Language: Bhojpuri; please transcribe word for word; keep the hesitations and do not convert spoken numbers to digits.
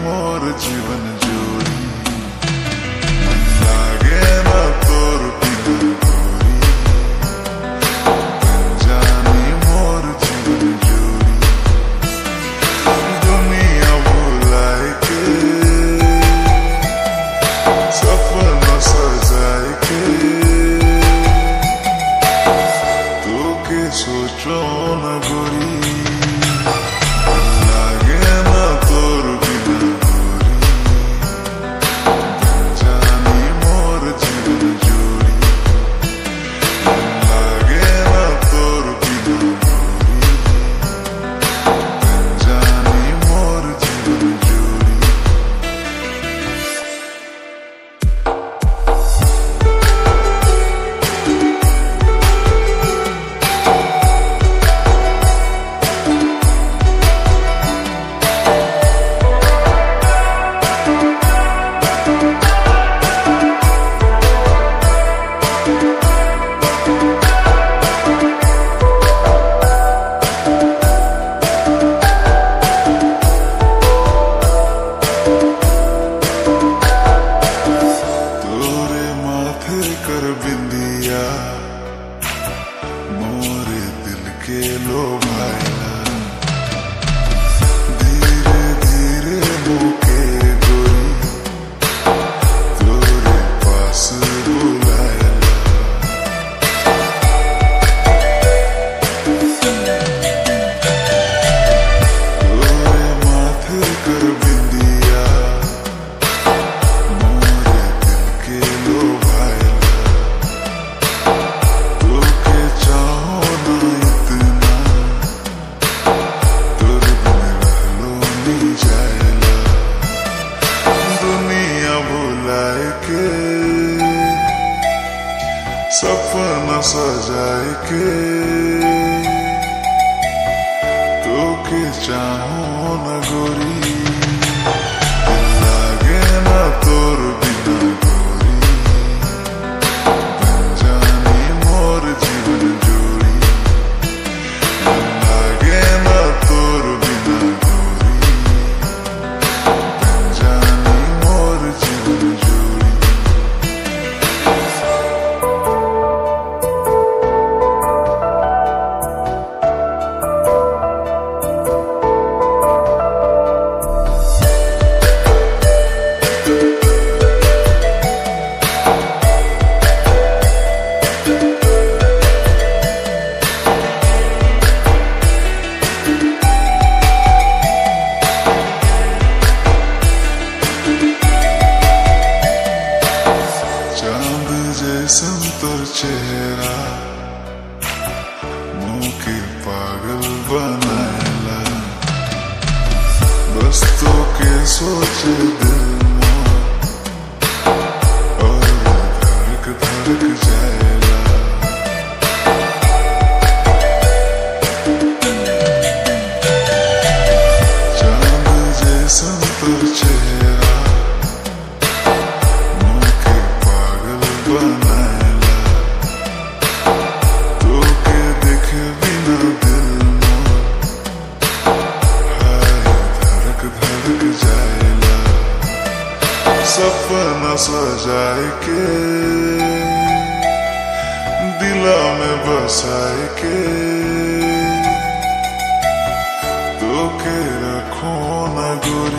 मोर जीवन जोड़ी लागे ना तोर बिना गोरी जानी मोर जीवन जोड़ी दुनिया भुलाए के सपना सजाए के तू के सोचो न गोरी कर बिंदिया मोरे दिल के लोभाया धीरे धीरे मुके गोरी तोरे पास बुलाया तोरे माथे कर बिंदिया मोरे दिल के लोभाया सपना सजाए के तो के चाहो न गोरी लागे ना तोर बिना गोरी जानी मोर जीवन जोड़ी लागे ना तोर बिना गोरी जानी मोर जीवन जोड़ी जैसन तोर चेहरा मुके पागल बनाएला बस तो के सोचे दिल में और धड़क धड़क जाएला चांद जैसन तोर चेहरा बनाएला तो के देखे बिना दिल में हाय धड़क धड़क जाएला सपना सजाए के दिला में बसाए के तो के रखो न गोरी